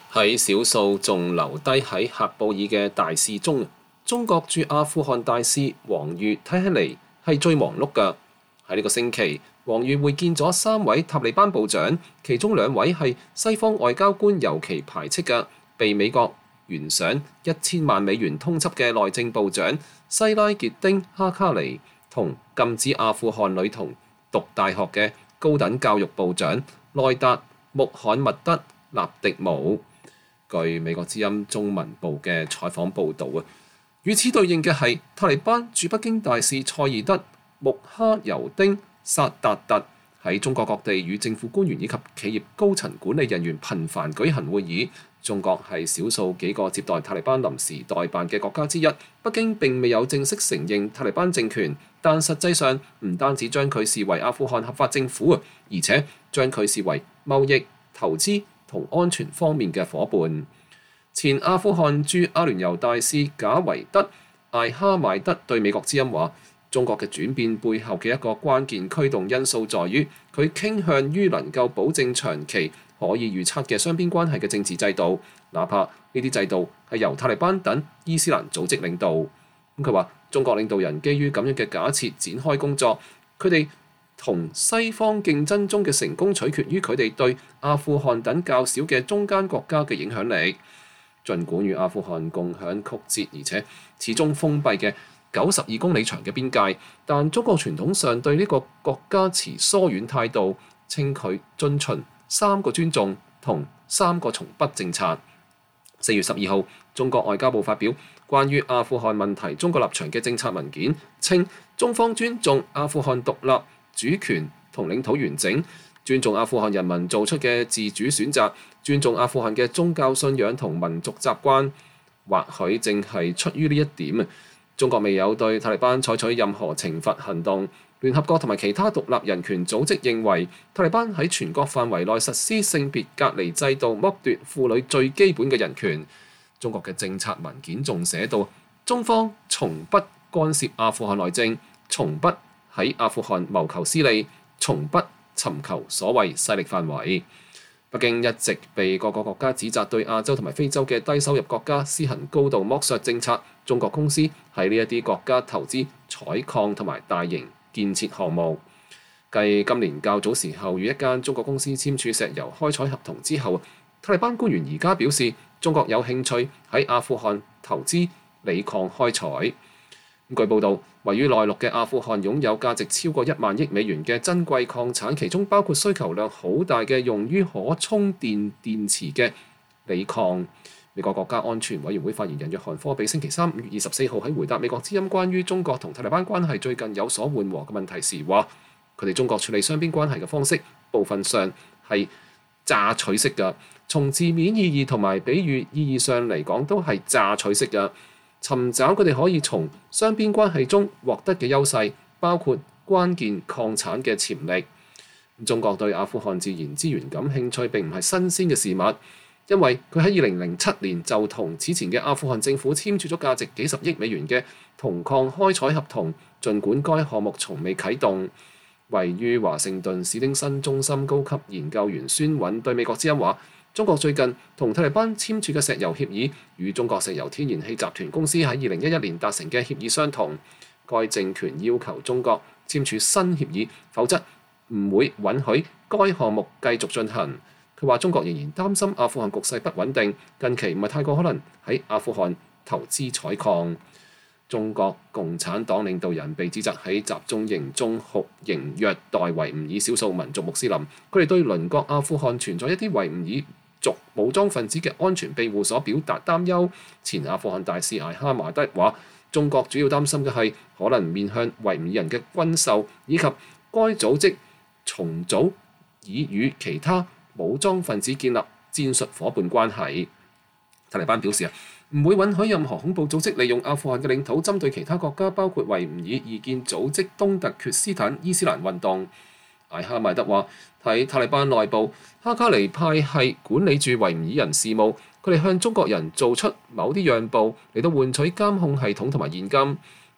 喺少數仲留低喺喀布爾嘅大使中，中國駐阿富汗大使王瑜睇起嚟係最忙碌㗎。喺呢個星期，王瑜會見咗3位塔利班部長，其中2位係西方外交官尤其排斥嘅，被美國懸賞1000萬美元通緝嘅內政部長西拉傑丁·哈卡尼，同禁止阿富汗女童讀大學嘅高等教育部長內達穆罕默德·納迪姆。據美國之音中文部嘅採訪報導啊，與此對應嘅係塔利班駐北京大使塞爾德·穆哈尤丁·薩達特喺中國各地與政府官員以及企業高層管理人員頻繁舉行會議。中國係少數幾個接待塔利班臨時代辦嘅國家之一，北京並未有正式承認塔利班政權，但實際上唔單止將佢視為阿富汗合法政府，而且將佢視為貿易、投資同安全方面嘅夥伴。前阿富汗駐阿聯酋大使賈維德·艾哈邁德對美國之音話：中國嘅轉變背後嘅一個關鍵驅動因素在於佢傾向於能夠保證長期可以預測嘅雙邊關係嘅政治制度，哪怕呢啲制度係由塔利班等伊斯蘭組織領導。佢話中國領導人基於咁樣嘅假設展開工作，佢哋同西方競爭中嘅成功取決於佢哋對阿富汗等較小嘅中間國家嘅影響力。儘管與阿富汗共享曲折而且始終封閉嘅92公里長嘅邊界，但中國傳統上對呢個國家持疏遠態度，稱佢遵循3個尊重同3個從不政策。4月12號，中國外交部發表關於阿富汗問題中國立場嘅政策文件，稱中方尊重阿富汗獨立、主權同領土完整，尊重阿富汗人民做出嘅自主選擇，尊重阿富汗嘅宗教信仰同民族習慣。或許正係出於呢一點，中國未有對塔利班採取任何懲罰行動。聯合國同埋其他獨立人權組織認為，塔利班喺全國範圍內實施性別隔離制度，剝奪婦女最基本嘅人權。中國嘅政策文件仲寫到，中方從不干涉阿富汗內政，從不喺阿富汗謀求私利，從不尋求所謂勢力範圍。北京一直被各個國家指責對亞洲同埋非洲嘅低收入國家施行高度剝削政策。中國公司喺呢一啲國家投資採礦同埋大型建設項目。繼今年較早時候與一間中國公司簽署石油開採合同之後，塔利班官員而家表示中國有興趣喺阿富汗投資鋰礦開採。據報道，位於內陸嘅阿富汗擁有價值超過1萬億美元嘅珍貴礦產，其中包括需求量好大嘅用於可充電電池嘅鋰礦。美國國家安全委員會發言人約翰科比星期3 5月24號喺回答美國之音關於中國同塔利班關係最近有所緩和嘅問題時話，佢哋中國處理雙邊關係嘅方式部分上係榨取式嘅，從字面意義同埋比喻意義上嚟講都係榨取式嘅。尋找佢哋可以從雙邊關係中獲得嘅優勢，包括關鍵礦產嘅潛力。中國對阿富汗自然資源感興趣並唔係新鮮嘅事物，因為佢喺2007年就同此前嘅阿富汗政府簽署咗價值幾十億美元嘅銅礦開採合同，儘管該項目從未啟動。位於華盛頓史丁森中心高級研究員孫韻對美國之音話，中國最近同塔利班簽署嘅石油協議，與中國石油天然氣集團公司喺2011年達成嘅協議相同。該政權要求中國簽署新協議，否則唔會允許該項目繼續進行。佢話中國仍然擔心阿富汗局勢不穩定，近期唔係太過可能喺阿富汗投資採礦。中國共產黨領導人被指責喺集中營中酷刑虐待維吾爾少數民族穆斯林，佢哋對鄰國阿富汗存在一啲維吾爾族武裝分子嘅安全庇護所表達擔憂。前阿富汗大使艾哈馬德話，中國主要擔心嘅係可能面向維吾爾人嘅軍售，以及該組織重組以與其他武裝分子建立戰術夥伴關係。塔利班表示唔會允許任何恐怖組織利用阿富汗嘅領土針對其他國家，包括維吾爾異見組織東突厥斯坦伊斯蘭運動。艾哈邁德話，喺塔利班內部，哈卡尼派系管理住維吾爾人事務，佢哋向中國人做出某啲讓步嚟到換取監控系統同埋現金。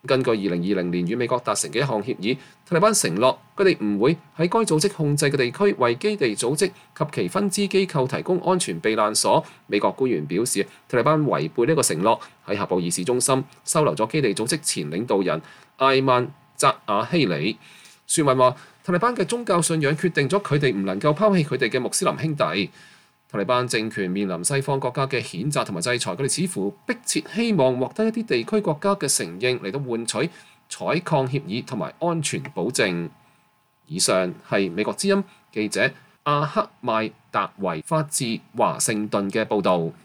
根據2020年與美國達成嘅一項協議，塔利班承諾佢哋唔會喺該組織控制嘅地區為基地組織及其分支機構提供安全避難所。美國官員表示，塔利班違背呢個承諾，喺喀布爾市中心收留咗基地組織前領導人艾曼扎瓦希里。傳聞話，塔利班嘅宗教信仰決定咗佢哋唔能夠拋棄佢哋嘅穆斯林兄弟。塔利班政權面臨西方國家嘅譴責同埋制裁，佢哋似乎迫切希望獲得一啲地區國家嘅承認嚟到換取採礦協議同埋安全保證。以上係美國之音記者阿克邁達維發自華盛頓嘅報導。